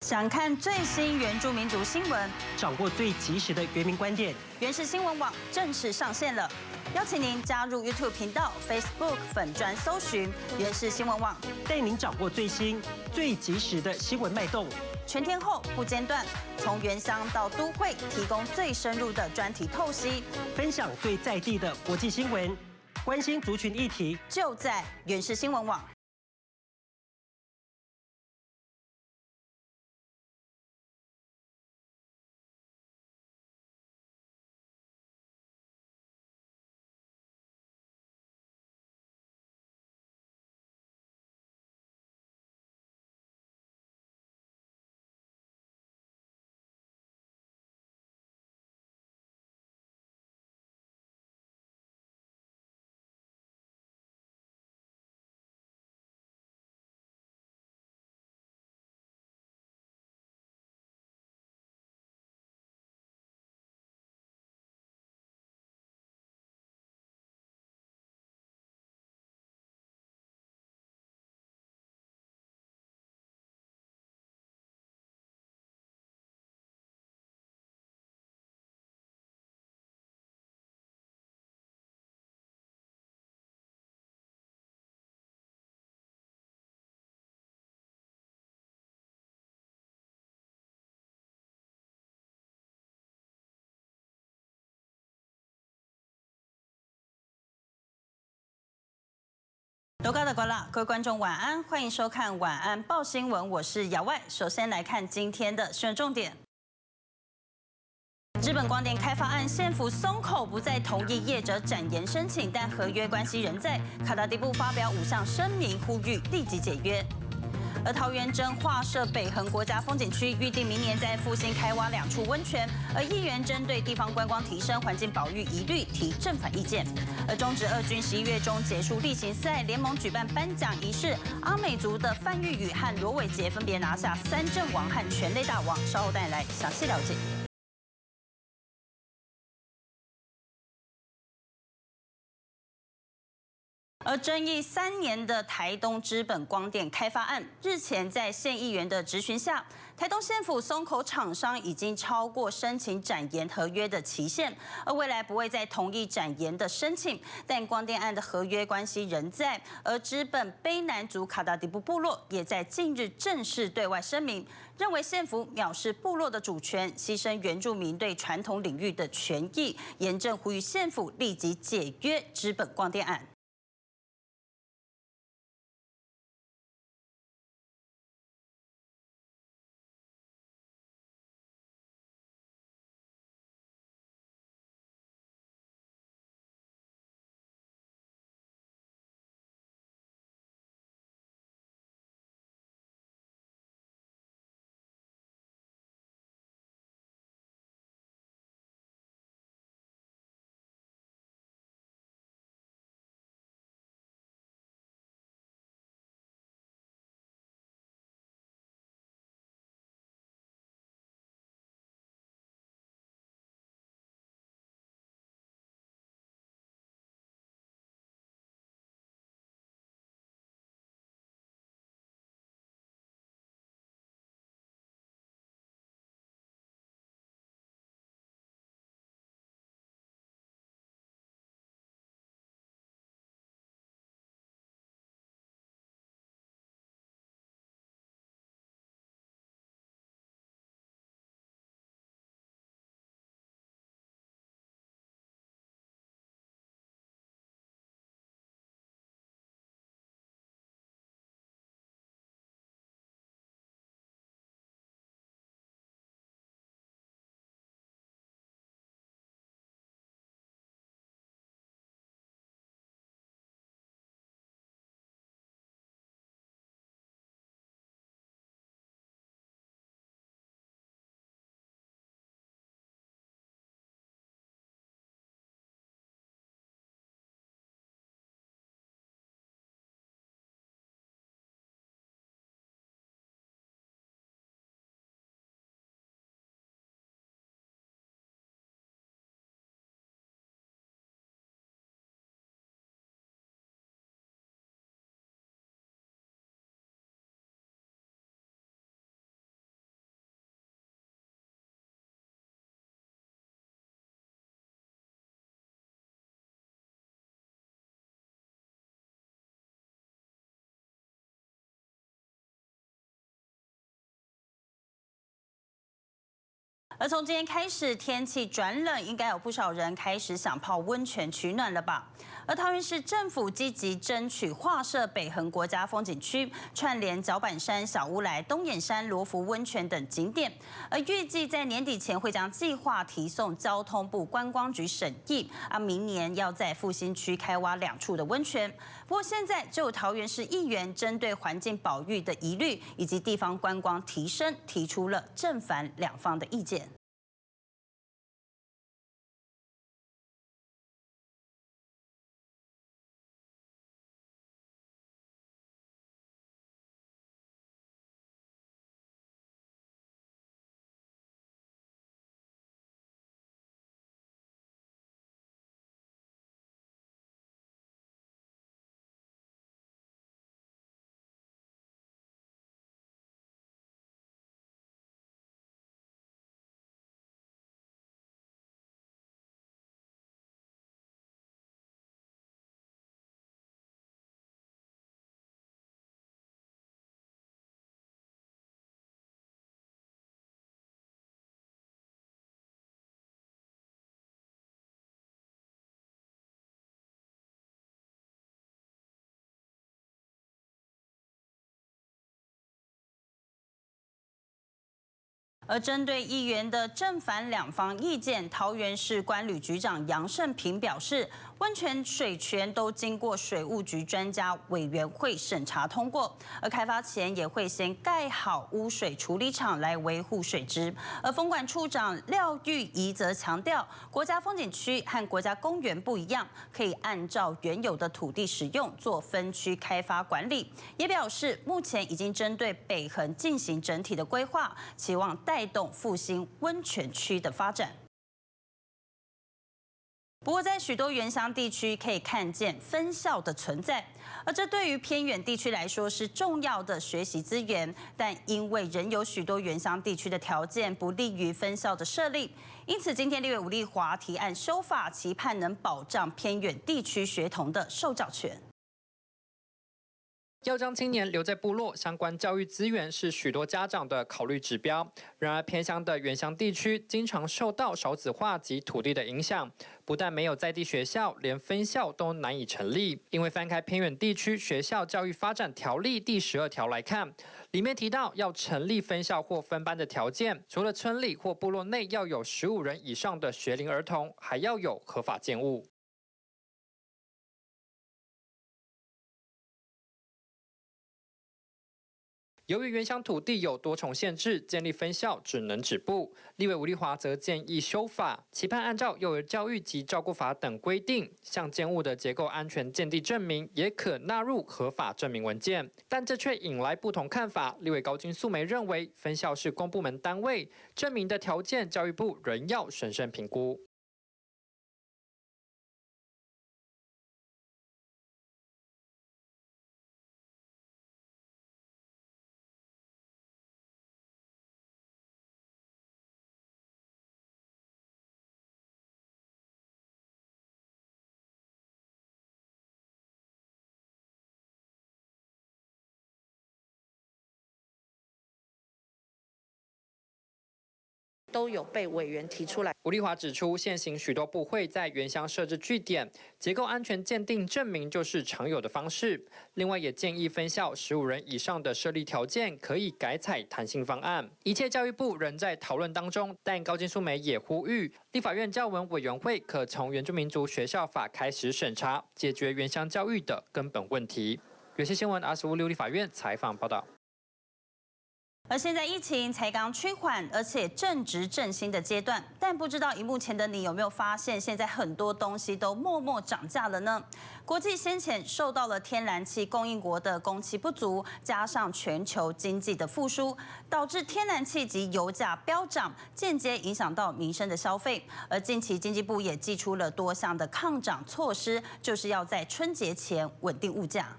想看最新原住民族新闻， 掌握最及时的原民观点。 原始新闻网正式上线了，邀请您加入 YouTube 频道、Facebook 粉专搜寻原始新闻网， 带您掌握最新、最及时的新闻脉动。 全天候不间断，从原乡到都会，提供最深入的专题透析， 分享最在地的国际新闻，关心族群议题， 就在原始新闻网。楼高的观啦，各位观众晚安，欢迎收看晚安报新闻，我是姚外。首先来看今天的新闻重点。资本光电开发案，县府松口不再同意业者展延申请，但合约关系仍在。卡达迪部发表5项声明，呼吁立即解约。而桃园正划设北横国家风景区，预定明年在复兴开挖2处温泉。而议员针对地方观光提升、环境保育疑虑提正反意见。而中职2军11月中结束例行赛，联盟举办颁奖仪式，阿美族的范玉宇和罗伟杰分别拿下3阵王和全垒打王。稍后带来详细了解。而争议3年的台东资本光电开发案，日前在县议员的质询下，台东县府松口厂商已经超过申请展延合约的期限，而未来不会再同意展延的申请。但光电案的合约关系仍在，而资本卑南族卡达迪布部落也在近日正式对外声明，认为县府藐视部落的主权，牺牲原住民对传统领域的权益，严正呼吁县府立即解约资本光电案。 而从今天开始，天气转冷，应该有不少人开始想泡温泉取暖了吧？而桃园市政府积极争取划设北横国家风景区，串联脚板山、小乌来、东眼山、罗浮温泉等景点，而预计在年底前会将计划提送交通部观光局审议，明年要在复兴区开挖2处的温泉。不过现在就有桃园市议员针对环境保育的疑虑以及地方观光提升，提出了正反两方的意见。而针对议员的正反两方意见，桃园市观旅局长杨胜平表示，温泉水权都经过水务局专家委员会审查通过，而开发前也会先盖好污水处理厂来维护水质。而风管处长廖玉仪则强调，国家风景区和国家公园不一样，可以按照原有的土地使用做分区开发管理，也表示目前已经针对北横进行整体的规划，期望带动复兴温泉区的发展。不过，在许多原乡地区可以看见分校的存在，而这对于偏远地区来说是重要的学习资源。但因为仍有许多原乡地区的条件不利于分校的设立，因此今天立委吴丽华提案修法，期盼能保障偏远地区学童的受教权。 要将青年留在部落，相关教育资源是许多家长的考虑指标。然而，偏乡的原乡地区经常受到少子化及土地的影响，不但没有在地学校，连分校都难以成立。因为翻开偏远地区学校教育发展条例第12条来看，里面提到要成立分校或分班的条件，除了村里或部落内要有15人以上的学龄儿童，还要有合法建物。由于原乡土地有多重限制，建立分校只能止步。立委吴丽华则建议修法，期盼按照幼儿教育及照顾法等规定，像建物的结构安全鉴定证明也可纳入合法证明文件。但这却引来不同看法。立委高金素梅认为，分校是公部门单位，证明的条件教育部仍要审慎评估。 都有被委员提出来。 吴丽华指出，现行许多部会在原乡设置据点，结构安全鉴定证明就是常有的方式。另外，也建议分校15人以上的设立条件可以改采弹性方案。一切教育部仍在讨论当中，但高金素梅也呼吁，立法院教文委员会可从原住民族学校法开始审查，解决原乡教育的根本问题。原视新闻2566立法院采访报道。 而现在疫情才刚趋缓，而且正值振兴的阶段，但不知道荧幕前的你有没有发现，现在很多东西都默默涨价了呢？国际先前受到了天然气供应国的供气不足，加上全球经济的复苏，导致天然气及油价飙涨，间接影响到民生的消费。而近期经济部也祭出了多项的抗涨措施，就是要在春节前稳定物价。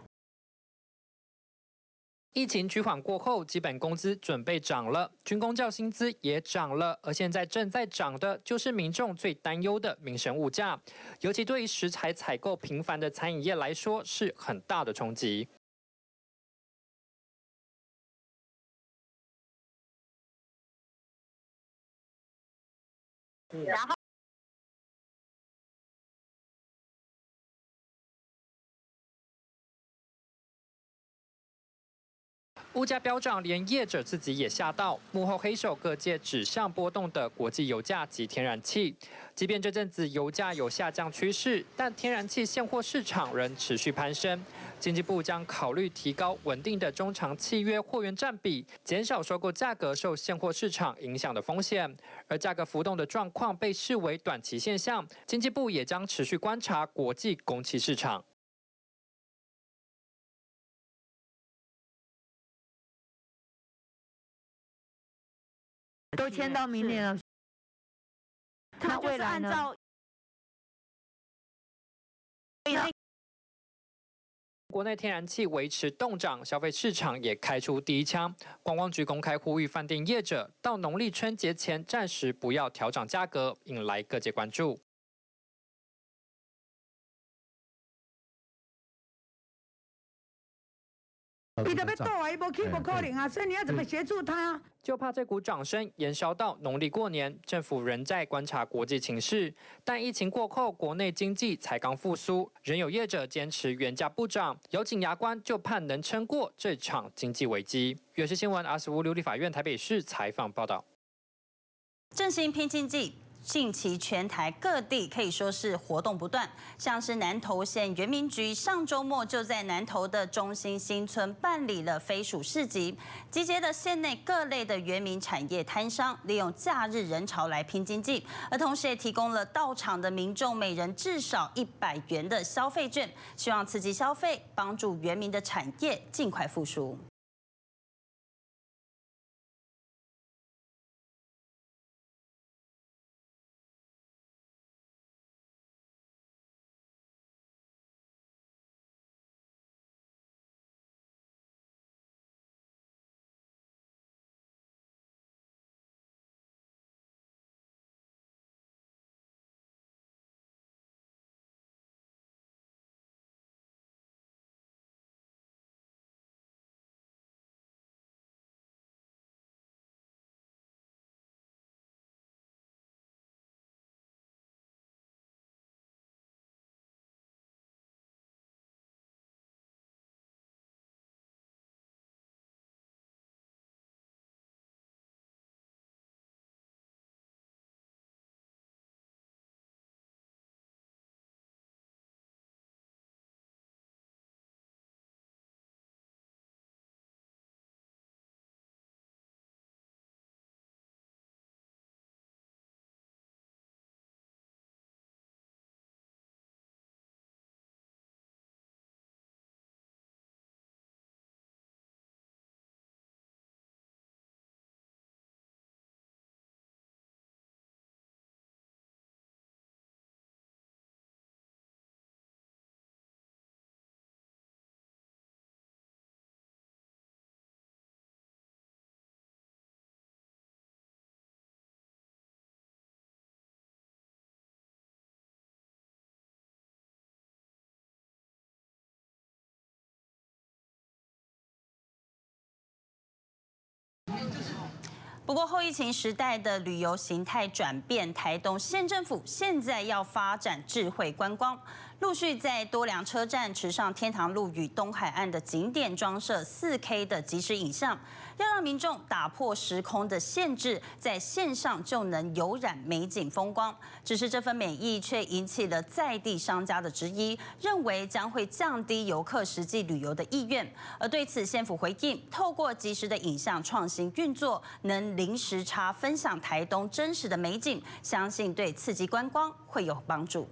疫情趋缓过后，基本工资准备涨了，军公教薪资也涨了，而现在正在涨的就是民众最担忧的民生物价，尤其对于食材采购频繁的餐饮业来说，是很大的冲击。 然后。 物价飙涨，连业者自己也吓到。幕后黑手各界指向波动的国际油价及天然气。即便这阵子油价有下降趋势，但天然气现货市场仍持续攀升。经济部将考虑提高稳定的中长契约货源占比，减少收购价格受现货市场影响的风险。而价格浮动的状况被视为短期现象，经济部也将持续观察国际供气市场。 都签到明年了，那未来呢？ 国内天然气维持冻涨，消费市场也开出第一枪。观光局公开呼吁饭店业者到农历春节前暂时不要调涨价格，引来各界关注。 你都要斗啊，伊无去不可能啊，所以你要怎么协助他？ 就怕这股涨声延烧到农历过年，政府仍在观察国际情势。但疫情过后，国内经济才刚复苏，仍有业者坚持原价不涨，咬紧牙关，就盼能撑过这场经济危机。有线新闻25琉璃法院台北市采访报道。 振兴拼经济。近期全台各地可以说是活动不断，像是南投县原民局上周末就在南投的中心新村办理了飞鼠市集，集结了县内各类的原民产业摊商，利用假日人潮来拼经济，而同时也提供了到场的民众每人至少100元的消费券，希望刺激消费，帮助原民的产业尽快复苏。不过，后疫情时代的旅游形态转变，台东县政府现在要发展智慧观光，陆续在多良车站、池上天堂路与东海岸的景点装设4K 的即时影像，要让民众打破时空的限制，在线上就能游览美景风光。只是这份美意却引起了在地商家的质疑，认为将会降低游客实际旅游的意愿。而对此，县府回应，透过即时的影像创新运作，能零时差分享台东真实的美景，相信对刺激观光会有帮助。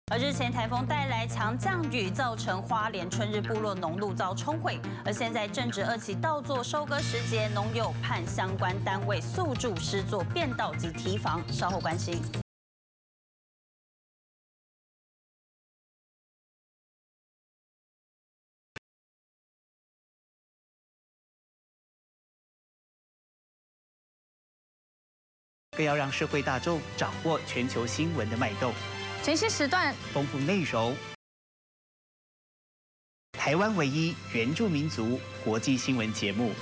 而日前台风带来强降雨，造成花莲春日部落农路遭冲毁。而现在正值2期稻作收割时节，农友盼相关单位速助施作变道及堤防。稍后关心。 更要让社会大众掌握全球新闻的脉动。 全新时段丰富内容，台湾唯一原住民族国际新闻节目。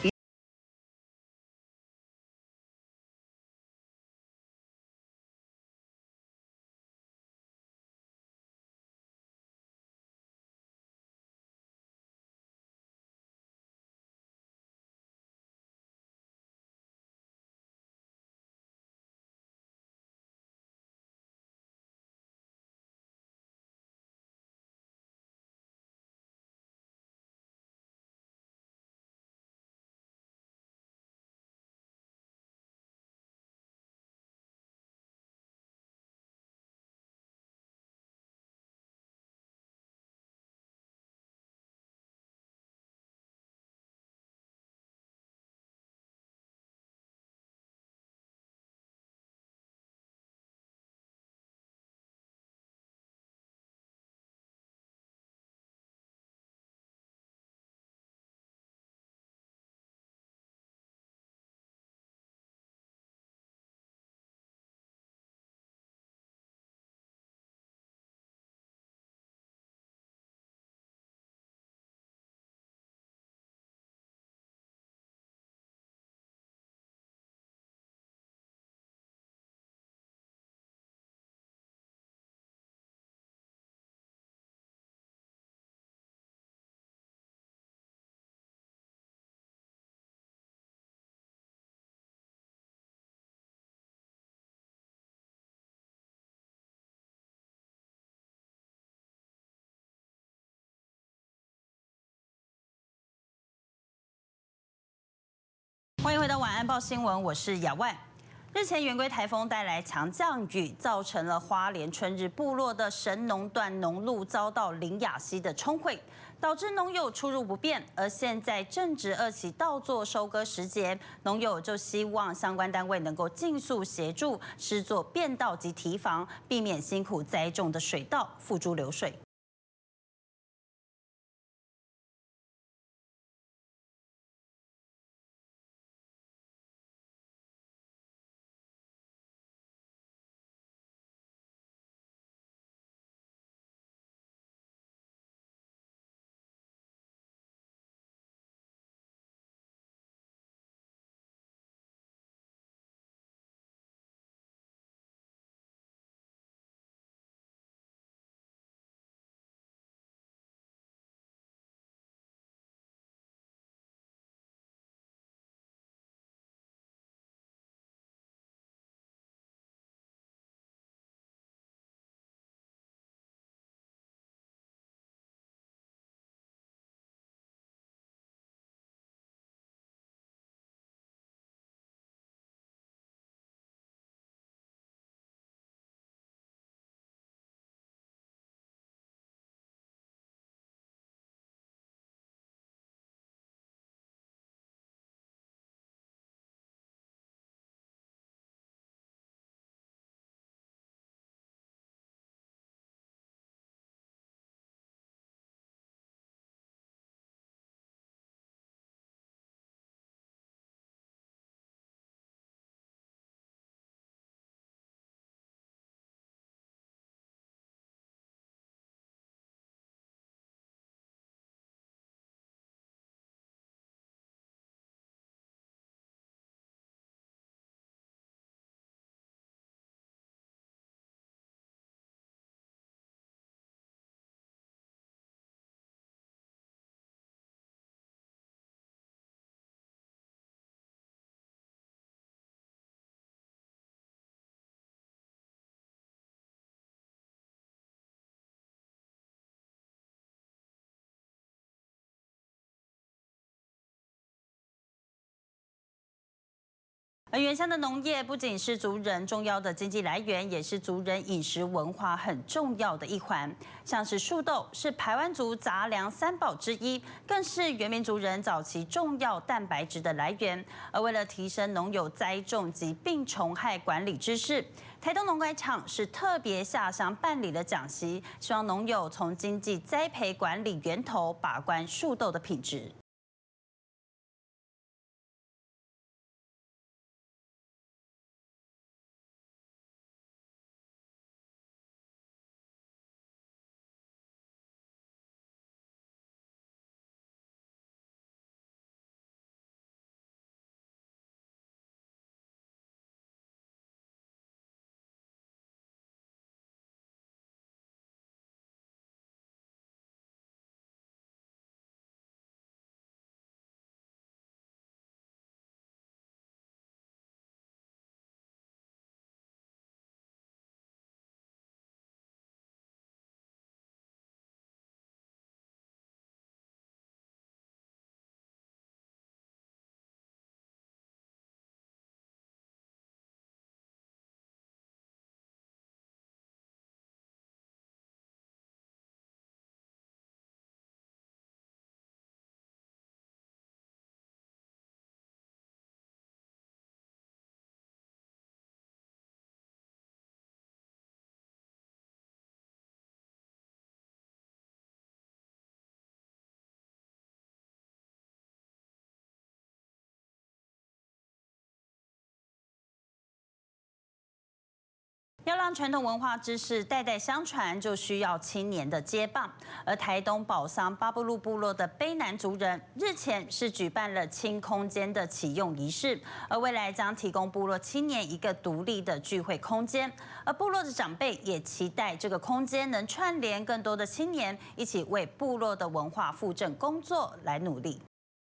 欢迎回到晚安报新闻，我是雅万。日前圆规台风带来强降雨，造成了花莲春日部落的神农段农路遭到林雅溪的冲毁，导致农友出入不便。而现在正值2期稻作收割时节，农友就希望相关单位能够尽速协助施作变道及堤防，避免辛苦栽种的水稻付诸流水。 而原乡的农业不仅是族人重要的经济来源，也是族人饮食文化很重要的一环。像是树豆是排湾族杂粮三宝之一，更是原民族人早期重要蛋白质的来源。而为了提升农友栽种及病虫害管理知识，台东农改场是特别下乡办理了讲习，希望农友从经济栽培管理源头把关树豆的品质。要让传统文化知识代代相传，就需要青年的接棒。而台东宝桑巴布路部落的卑南族人日前是举办了轻空间的启用仪式，而未来将提供部落青年一个独立的聚会空间。而部落的长辈也期待这个空间能串联更多的青年，一起为部落的文化复振工作来努力。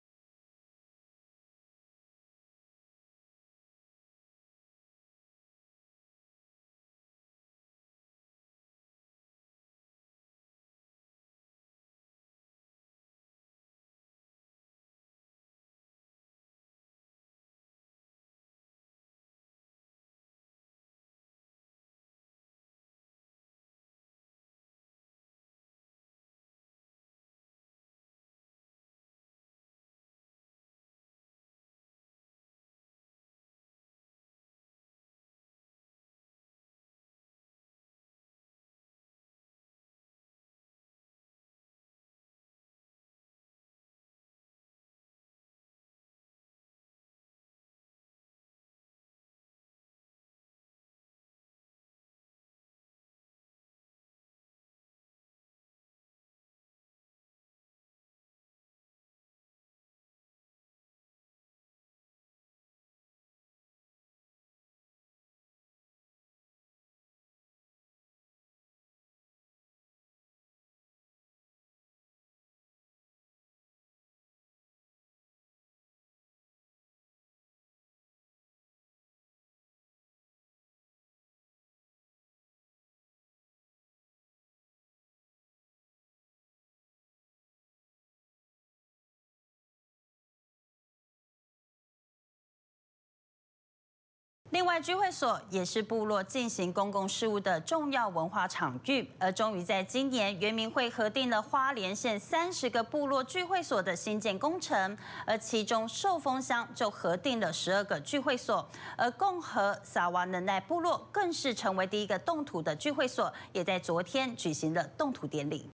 另外，聚会所也是部落进行公共事务的重要文化场域，而终于在今年，原民会核定了花莲县30个部落聚会所的新建工程，而其中寿丰乡就核定了12个聚会所，而共和萨瓦能奈部落更是成为第一个动土的聚会所，也在昨天举行了动土典礼。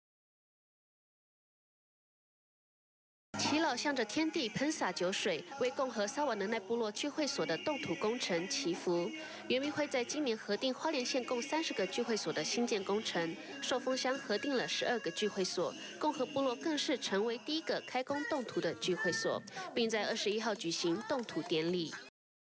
耆老向着天地喷洒酒水，为共和萨瓦能奈部落聚会所的动土工程祈福。原民会在今年核定花莲县共30个聚会所的新建工程，寿丰乡核定了12个聚会所，共和部落更是成为第一个开工动土的聚会所，并在21号举行动土典礼。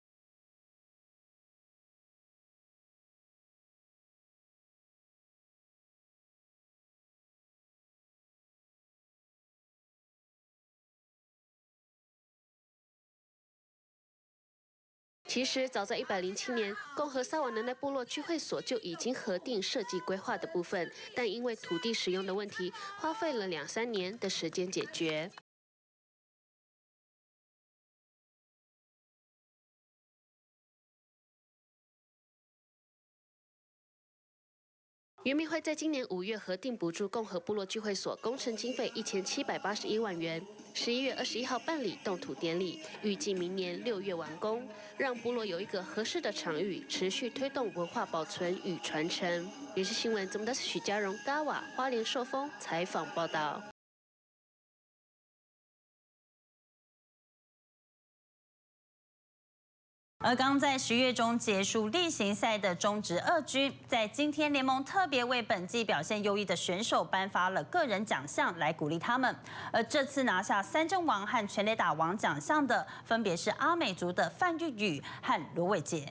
其实，早在107年，共和萨瓦能奈部落聚会所就已经核定设计规划的部分，但因为土地使用的问题，花费了2、3年的时间解决。 原民会在今年5月核定补助共和部落聚会所工程经费1781万元，11月21号办理动土典礼，预计明年6月完工，让部落有一个合适的场域，持续推动文化保存与传承。原视新闻怎么的许家荣、嘎瓦花莲寿丰采访报道。 而刚在10月中结束例行赛的中职2军，在今天联盟特别为本季表现优异的选手颁发了个人奖项来鼓励他们。而这次拿下三振王和全垒打王奖项的，分别是阿美族的范玉宇和罗伟杰。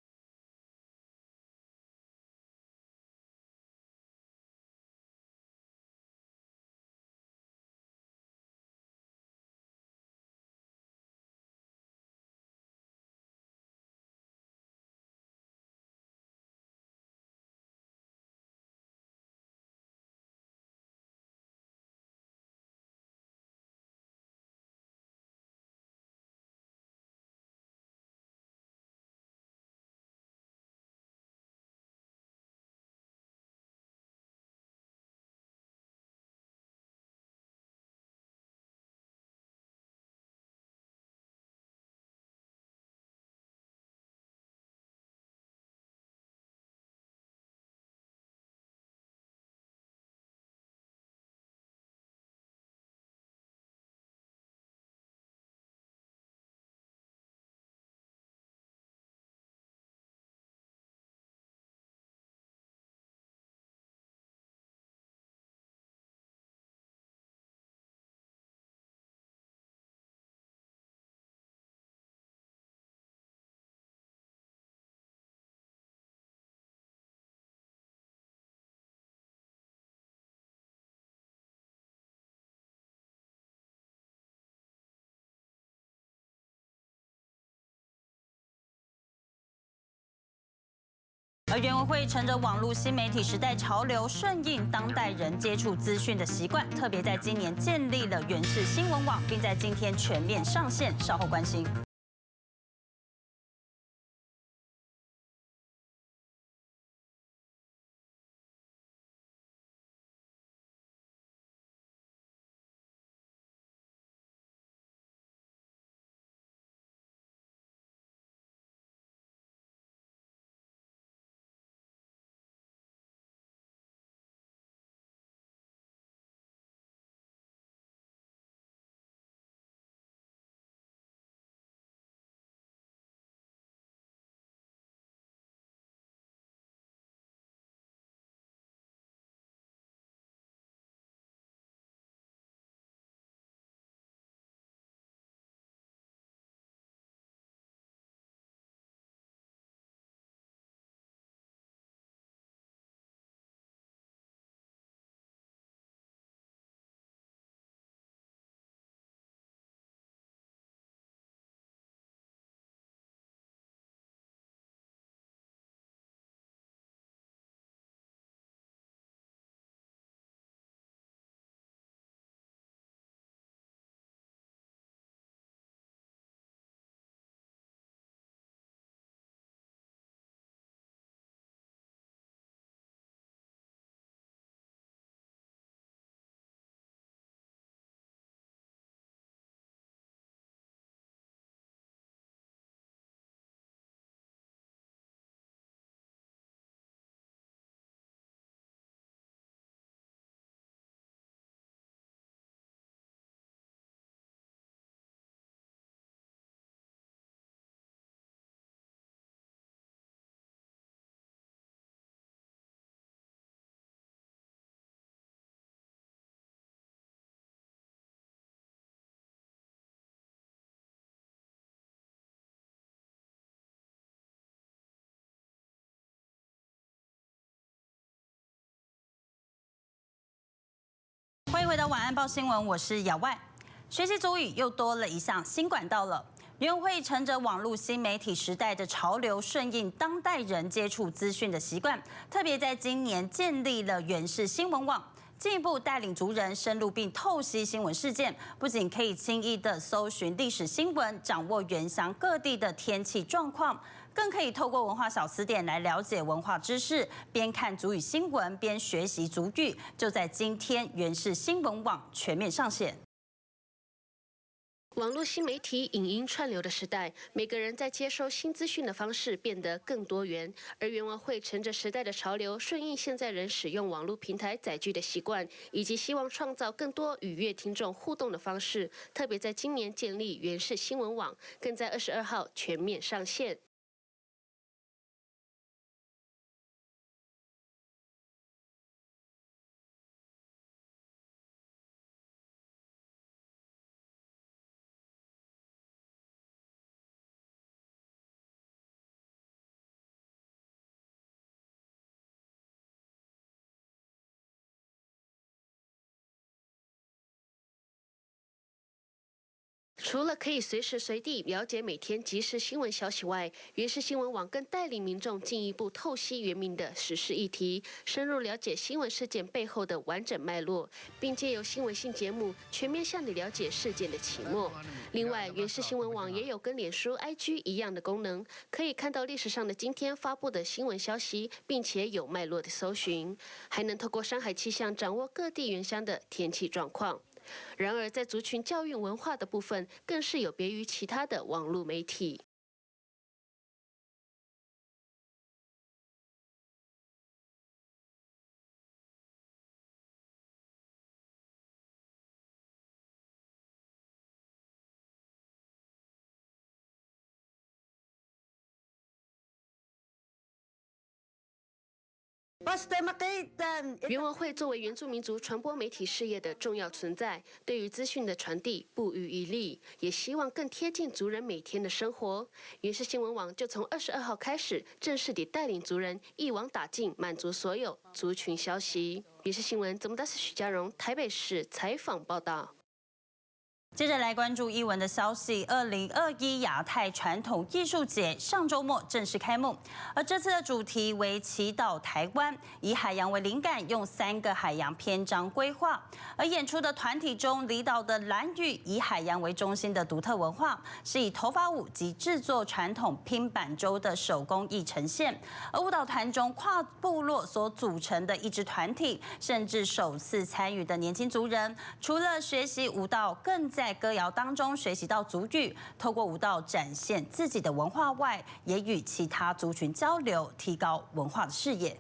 而原文会乘着网络新媒体时代潮流，顺应当代人接触资讯的习惯，特别在今年建立了原视新闻网，并在今天全面上线。稍后关心。欢迎回到晚安报新闻，我是姚外。学习族语又多了一项新管道了。原会乘着网络新媒体时代的潮流，顺应当代人接触资讯的习惯，特别在今年建立了原视新闻网。进一步带领族人深入并透析新闻事件，不仅可以轻易的搜寻历史新闻，掌握原乡各地的天气状况， 更可以透过文化小词典来了解文化知识，边看族语新闻边学习族语。就在今天，原视新闻网全面上线。 网络新媒体、影音串流的时代，每个人在接收新资讯的方式变得更多元。而原文会乘着时代的潮流，顺应现在人使用网络平台载具的习惯，以及希望创造更多与乐听众互动的方式，特别在今年建立原视新闻网，更在22号全面上线。 除了可以随时随地了解每天即时新闻消息外，原视新闻网更带领民众进一步透析原民的时事议题，深入了解新闻事件背后的完整脉络，并借由新闻性节目全面向你了解事件的起末。另外，原视新闻网也有跟脸书、IG 一样的功能，可以看到历史上的今天发布的新闻消息，并且有脉络的搜寻，还能透过山海气象掌握各地原乡的天气状况。 然而，在族群教育文化的部分，更是有别于其他的网络媒体。原文会作为原住民族传播媒体事业的重要存在，对于资讯的传递不遗余力，也希望更贴近族人每天的生活。原视新闻网就从22号开始，正式地带领族人一网打尽，满足所有族群消息。原视新闻总导师许家荣台北市采访报道。 接着来关注艺文的消息，2021亚太传统艺术节上周末正式开幕，而这次的主题为祈祷台湾，以海洋为灵感，用3个海洋篇章规划。而演出的团体中，离岛的兰屿以海洋为中心的独特文化，是以头发舞及制作传统拼板舟的手工艺呈现。而舞蹈团中跨部落所组成的一支团体，甚至首次参与的年轻族人，除了学习舞蹈，更在歌谣当中学习到族语，透过舞蹈展现自己的文化外，也与其他族群交流，提高文化的视野。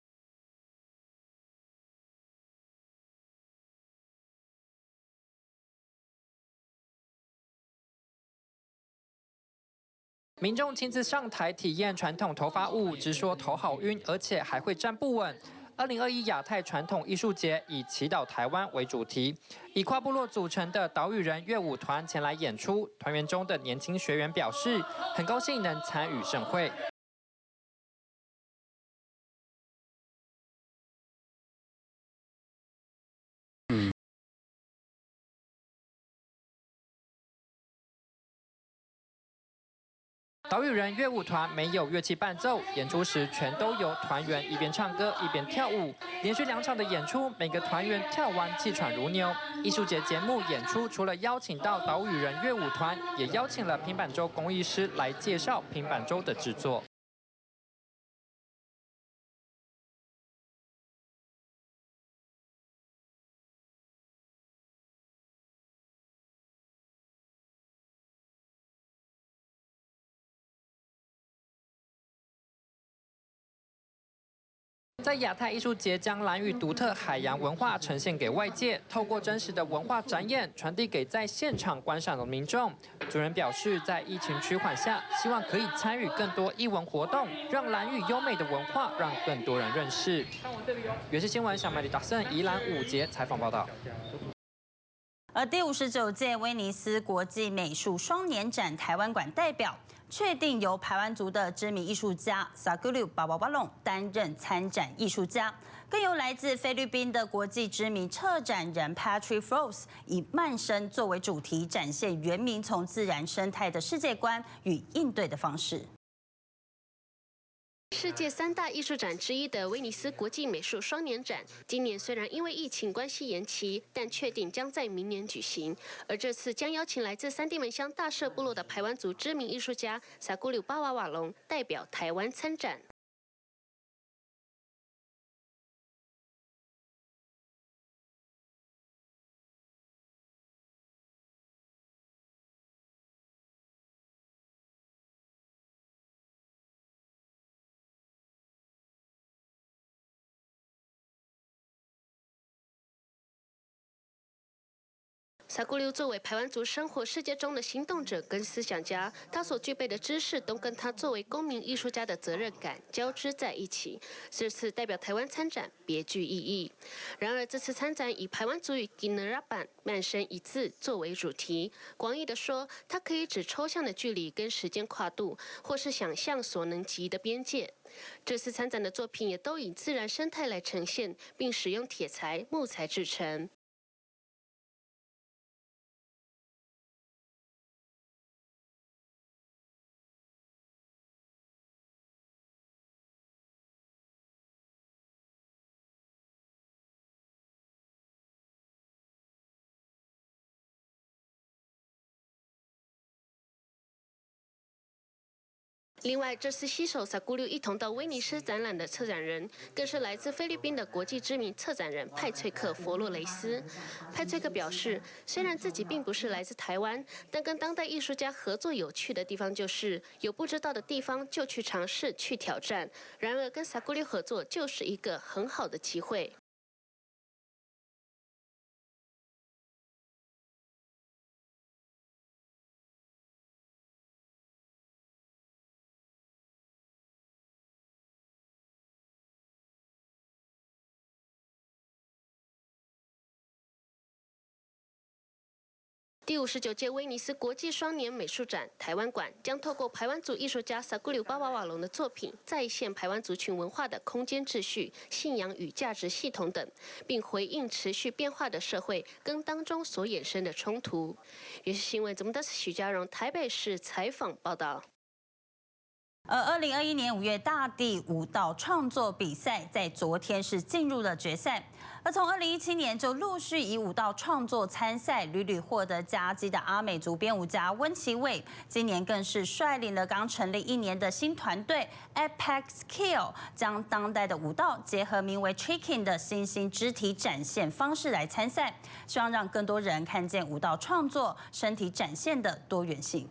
民众亲自上台体验传统头发舞，直说头好晕，而且还会站不稳。2021亚太传统艺术节以祈祷台湾为主题，以跨部落组成的岛屿人乐舞团前来演出。团员中的年轻学员表示，很高兴能参与盛会。岛屿人乐舞团没有乐器伴奏，演出时全都由团员一边唱歌一边跳舞。连续2场的演出，每个团员跳完气喘如牛。艺术节节目演出除了邀请到岛屿人乐舞团，也邀请了拼板舟工艺师来介绍拼板舟的制作。在亚太艺术节将兰屿独特海洋文化呈现给外界，透过真实的文化展演传递给在现场观赏的民众。主人表示，在疫情趋缓下，希望可以参与更多艺文活动，让兰屿优美的文化让更多人认识。原视新闻小麦里达森宜兰5节采访报道。 而第59届威尼斯国际美术双年展台湾馆代表确定由排湾族的知名艺术家 Sagulu Bababalong 担任参展艺术家，更由来自菲律宾的国际知名策展人 Patrick Frost 以慢生作为主题，展现原民从自然生态的世界观与应对的方式。 世界3大艺术展之一的威尼斯国际美术双年展，今年虽然因为疫情关系延期，但确定将在明年举行。而这次将邀请来自三地门乡大社部落的排湾族知名艺术家萨古柳巴瓦瓦隆代表台湾参展。萨古柳作为排湾族生活世界中的行动者跟思想家，他所具备的知识都跟他作为公民艺术家的责任感交织在一起。这次代表台湾参展别具意义。然而，这次参展以排湾族语 Gineraban 慢声一字作为主题。广义的说，它可以指抽象的距离跟时间跨度，或是想象所能及的边界。这次参展的作品也都以自然生态来呈现，并使用铁材、木材制成。另外，这次携手萨古柳一同到威尼斯展览的策展人，更是来自菲律宾的国际知名策展人派翠克·佛洛雷斯。派翠克表示，虽然自己并不是来自台湾，但跟当代艺术家合作有趣的地方就是有不知道的地方就去尝试、去挑战。然而，跟萨古柳合作就是一个很好的机会。第59届威尼斯国际双年美术展台湾馆将透过排湾族艺术家萨古柳巴瓦瓦隆的作品，再现排湾族群文化的空间秩序、信仰与价值系统等，并回应持续变化的社会跟当中所衍生的冲突。也是新闻节目的许家荣台北市采访报道。 而2021年5月大地舞蹈创作比赛在昨天是进入了决赛，而从2017年就陆续以舞蹈创作参赛，屡屡获得佳绩的阿美族编舞家温奇伟，今年更是率领了刚成立1年的新团队 Apex Skill， 将当代的舞蹈结合名为 Tricking 的新兴肢体展现方式来参赛，希望让更多人看见舞蹈创作身体展现的多元性。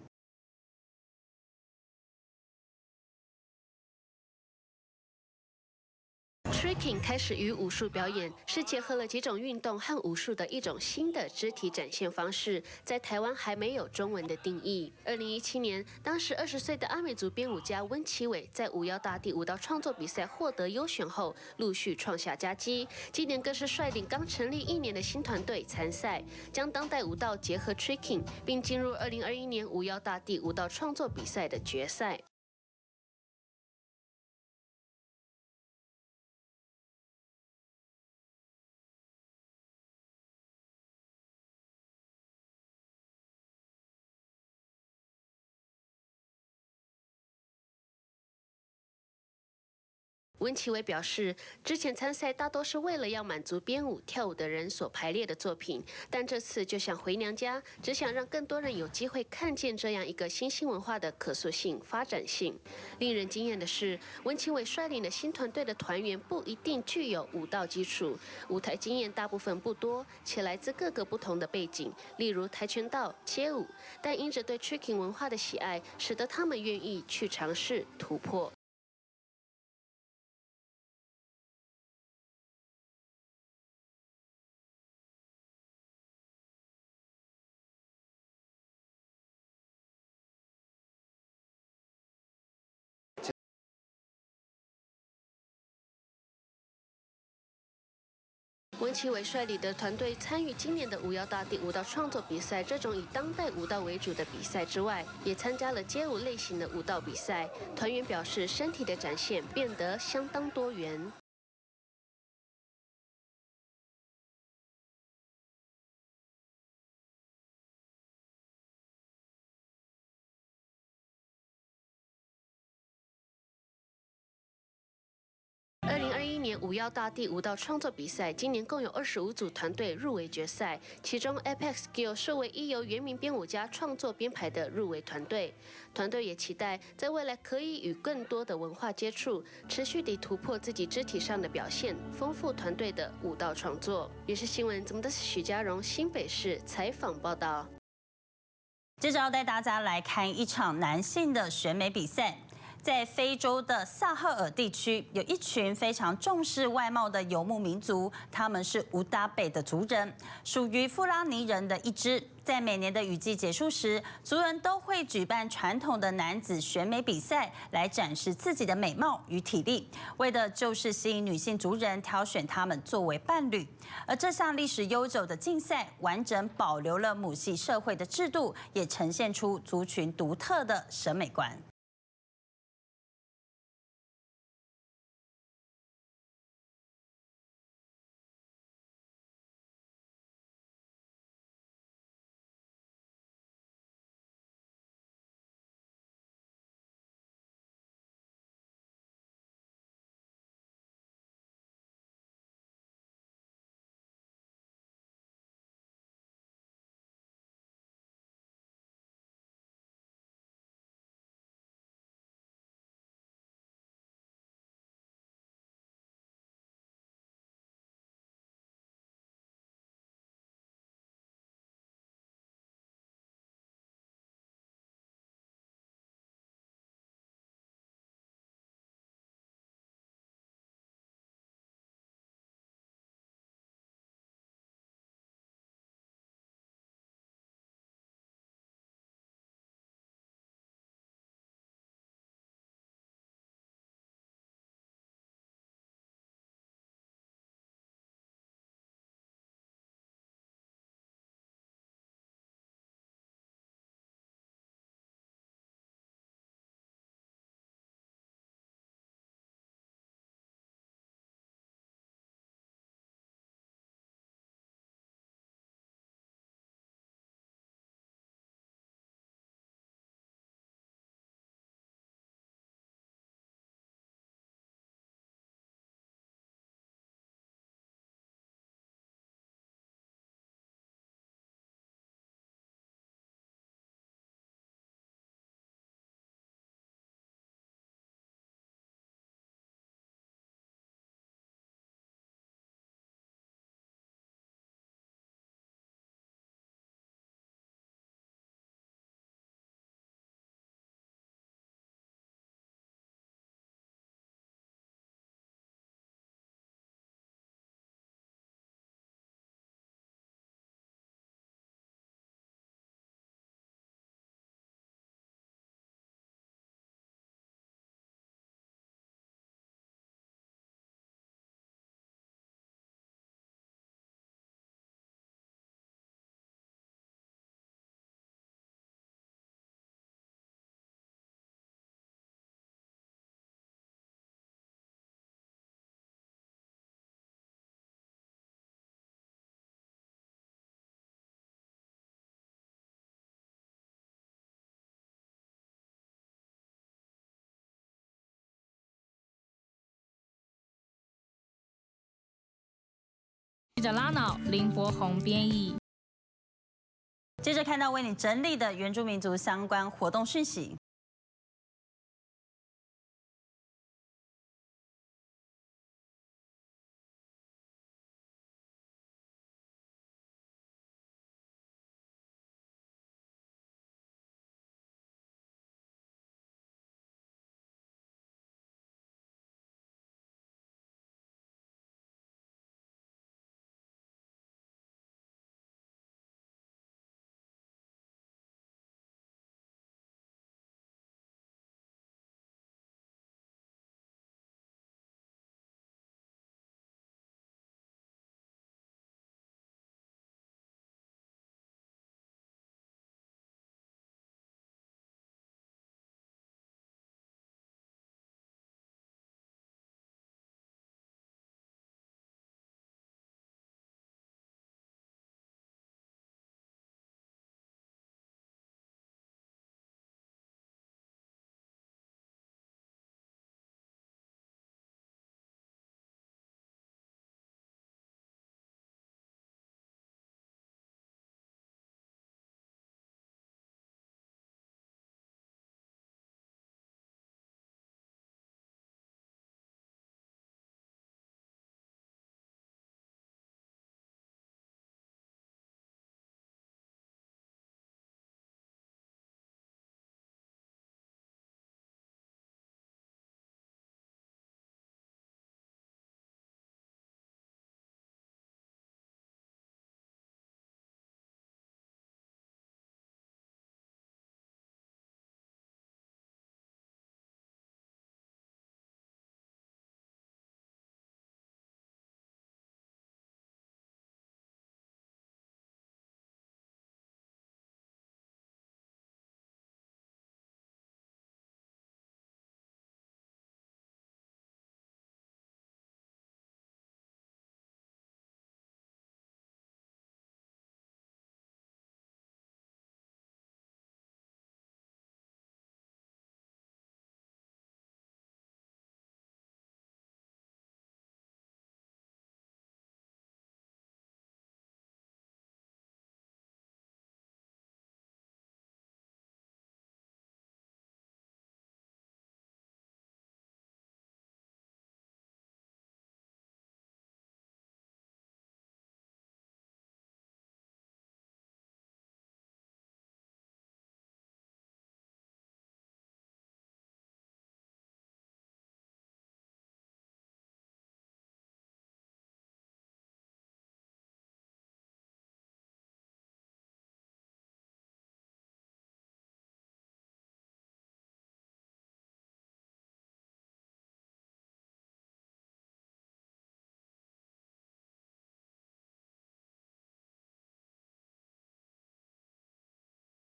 Tricking 开始于武术表演，是结合了几种运动和武术的一种新的肢体展现方式，在台湾还没有中文的定义。2017年，当时20岁的阿美族编舞家温奇伟在5·1大地舞蹈创作比赛获得优选后，陆续创下佳绩。今年更是率领刚成立1年的新团队参赛，将当代舞蹈结合 Tricking， 并进入2021年5·1大地舞蹈创作比赛的决赛。温奇伟表示，之前参赛大多是为了要满足编舞、跳舞的人所排列的作品，但这次就想回娘家，只想让更多人有机会看见这样一个新兴文化的可塑性、发展性。令人惊艳的是，温奇伟率领的新团队的团员不一定具有舞蹈基础，舞台经验大部分不多，且来自各个不同的背景，例如跆拳道、街舞，但因着对 Tricking 文化的喜爱，使得他们愿意去尝试突破。温奇伟率领的团队参与今年的5·1大地舞蹈创作比赛，这种以当代舞蹈为主的比赛之外，也参加了街舞类型的舞蹈比赛。团员表示，身体的展现变得相当多元。 年五幺大地舞蹈创作比赛，今年共有25组团队入围决赛，其中 Apex Skill 设为由原民编舞家创作编排的入围团队。团队也期待在未来可以与更多的文化接触，持续地突破自己肢体上的表现，丰富团队的舞蹈创作。也是新闻，怎么的？许家荣新北市采访报道。 接着要带大家来看一场男性的选美比赛。在非洲的萨赫尔地区，有一群非常重视外貌的游牧民族，他们是乌达贝的族人，属于富拉尼人的一支。在每年的雨季结束时，族人都会举办传统的男子选美比赛，来展示自己的美貌与体力，为的就是吸引女性族人挑选他们作为伴侣。而这项历史悠久的竞赛，完整保留了母系社会的制度，也呈现出族群独特的审美观。 记者拉瑙、林柏宏编译。 接着看到为你整理的原住民族相关活动讯息。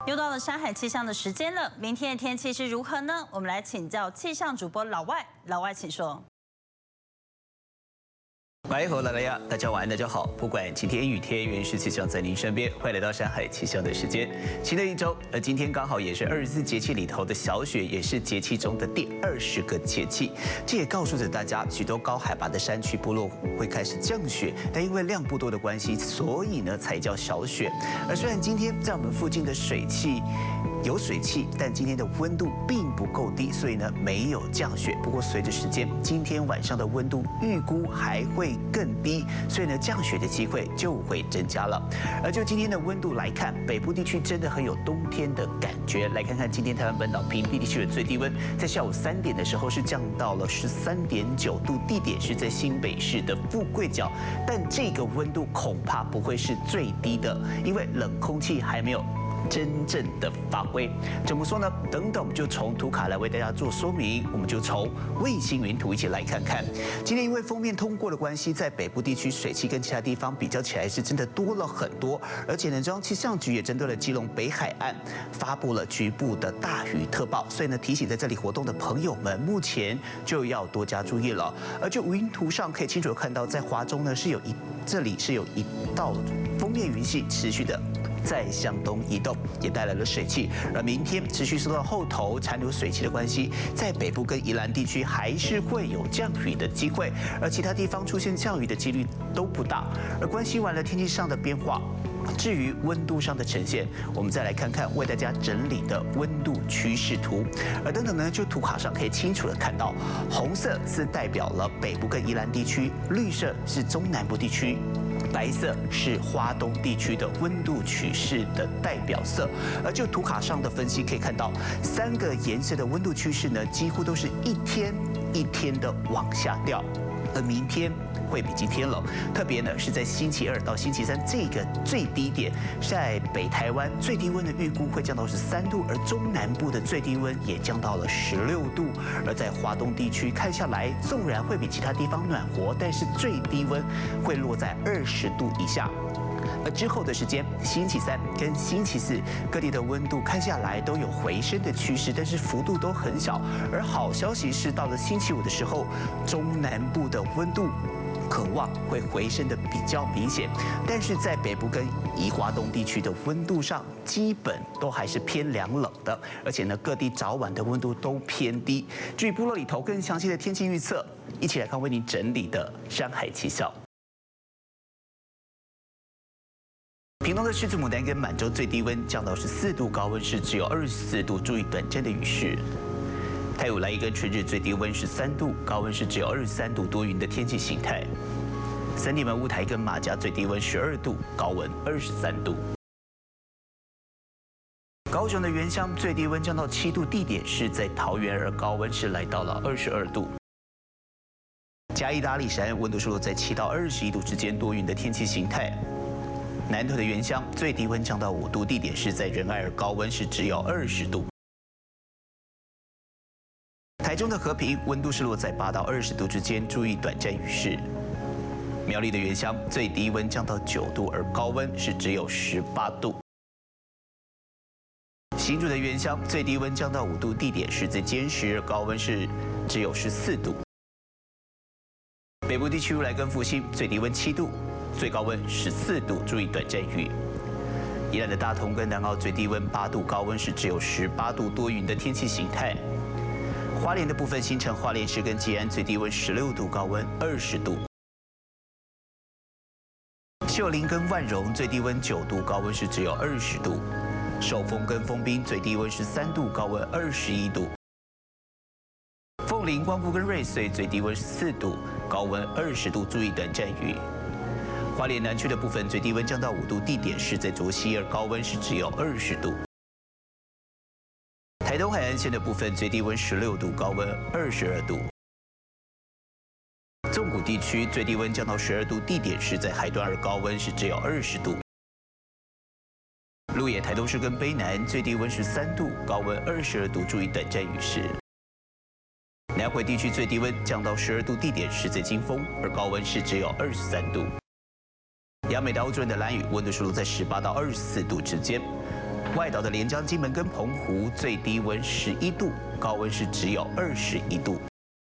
又到了山海气象的时间了，明天的天气是如何呢？我们来请教气象主播老外，老外请说。 喂，和来了呀！大家晚安，大家好。不管晴天雨天，原是气象在您身边。欢迎来到山海气象的时间。新的一周，今天刚好也是24节气里头的小雪，也是节气中的第20个节气。这也告诉着大家，许多高海拔的山区部落会开始降雪，但因为量不多的关系，所以呢才叫小雪。而虽然今天在我们附近的水汽有水汽，但今天的温度并不够低，所以呢没有降雪。不过随着时间，今天晚上的温度预估还会更低，所以呢降雪的机会就会增加了。而就今天的温度来看，北部地区真的很有冬天的感觉。来看看今天台湾本岛平地地区的最低温，在下午3点的时候是降到了13.9度，地点是在新北市的富贵角，但这个温度恐怕不会是最低的，因为冷空气还没有真正的发挥。怎么说呢？等等，我们就从图卡来为大家做说明。我们就从卫星云图一起来看看。今天因为锋面通过的关系，在北部地区水汽跟其他地方比较起来是真的多了很多。而且呢，中央气象局也针对了基隆北海岸发布了局部的大雨特报，所以呢，提醒在这里活动的朋友们，目前就要多加注意了。而就云图上可以清楚地看到，在华中呢这里是有一道锋面云系持续的在向东移动，也带来了水汽。而明天持续受到后头残留水汽的关系，在北部跟宜兰地区还是会有降雨的机会，而其他地方出现降雨的几率都不大。而关心完了天气上的变化，至于温度上的呈现，我们再来看看为大家整理的温度趋势图。而等等呢，就图卡上可以清楚的看到，红色是代表了北部跟宜兰地区，绿色是中南部地区，白色是花东地区的温度趋势的代表色。而就图卡上的分析可以看到，3个颜色的温度趋势呢，几乎都是一天一天的往下掉，而明天会比今天冷。特别呢是在星期2到星期3这个最低点，在北台湾最低温的预估会降到13度，而中南部的最低温也降到了16度。而在华东地区看下来，纵然会比其他地方暖和，但是最低温会落在20度以下。而之后的时间，星期3跟星期4，各地的温度看下来都有回升的趋势，但是幅度都很小。而好消息是，到了星期5的时候，中南部的温度可望会回升的比较明显，但是在北部跟宜华东地区的温度上，基本都还是偏凉冷的，而且呢，各地早晚的温度都偏低。至于部落里头更详细的天气预测，一起来看为您整理的山海气象。屏东的狮子牡丹跟满洲最低温降到14度，高温是只有24度，注意短暂的雨势。太武来一跟春日最低温13度，高温是只有23度，多云的天气形态。三地门雾台跟马甲最低温12度，高温23度。高雄的原乡最低温降到7度，地点是在桃园，而高温是来到了22度。嘉义的阿里山温度是落在7到21度之间，多云的天气形态。南投的原乡最低温降到5度，地点是在仁爱，而高温是只有20度。台中的和平温度是落在8到20度之间，注意短暂雨势。苗栗的原乡最低温降到9度，而高温是只有18度。新竹的原乡最低温降到5度，地点是在尖石，而高温是只有14度。北部地区如来跟复兴最低温7度，最高温14度，注意短暂雨。宜兰的大同跟南澳最低温8度，高温是只有18度，多云的天气形态。花莲的部分，新城花莲市跟吉安最低温16度，高温20度。秀林跟万荣最低温9度，高温是只有20度。寿丰跟丰滨最低温13度，高温21度。凤林、光复跟瑞穗最低温4度，高温20度，注意短暂雨。花莲南区的部分最低温降到5度，地点是在卓溪，而高温是只有20度。台东海岸线的部分最低温16度，高温22度。纵谷地区最低温降到12度，地点是在海端，而高温是只有20度。鹿野台东市跟卑南最低温13度，高温22度，注意短暂雨势。南回地区最低温降到12度，地点是在金峰，而高温是只有23度。亚美的欧洲人的兰屿温度是落在18到24度之间。 外岛的连江、金门跟澎湖最低温11度，高温是只有21度。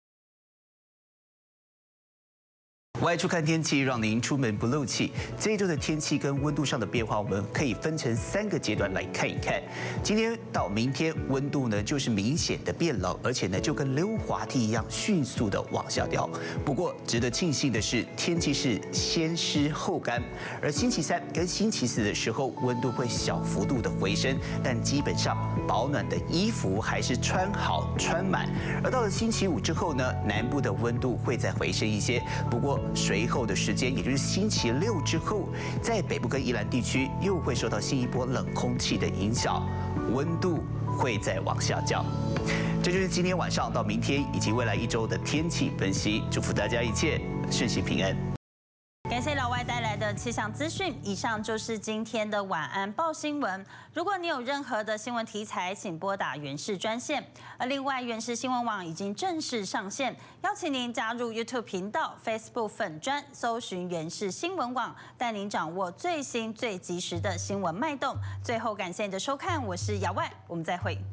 外出看天气，让您出门不漏气。这一周的天气跟温度上的变化，我们可以分成3个阶段来看一看。今天到明天，温度呢就是明显的变冷，而且呢就跟溜滑梯一样，迅速的往下掉。不过值得庆幸的是，天气是先湿后干，而星期3跟星期4的时候，温度会小幅度的回升，但基本上保暖的衣服还是穿好穿满。而到了星期5之后呢，南部的温度会再回升一些，不过随后的时间，也就是星期6之后，在北部跟宜兰地区又会受到新一波冷空气的影响，温度会再往下降。这就是今天晚上到明天以及未来1周的天气分析。祝福大家一切顺心平安。 感谢老外带来的气象资讯，以上就是今天的晚安报新闻。如果你有任何的新闻题材，请拨打原视专线。而另外，原视新闻网已经正式上线，邀请您加入 YouTube 频道、Facebook 粉专，搜寻原视新闻网，带您掌握最新最及时的新闻脉动。最后，感谢你的收看，我是姚外，我们再会。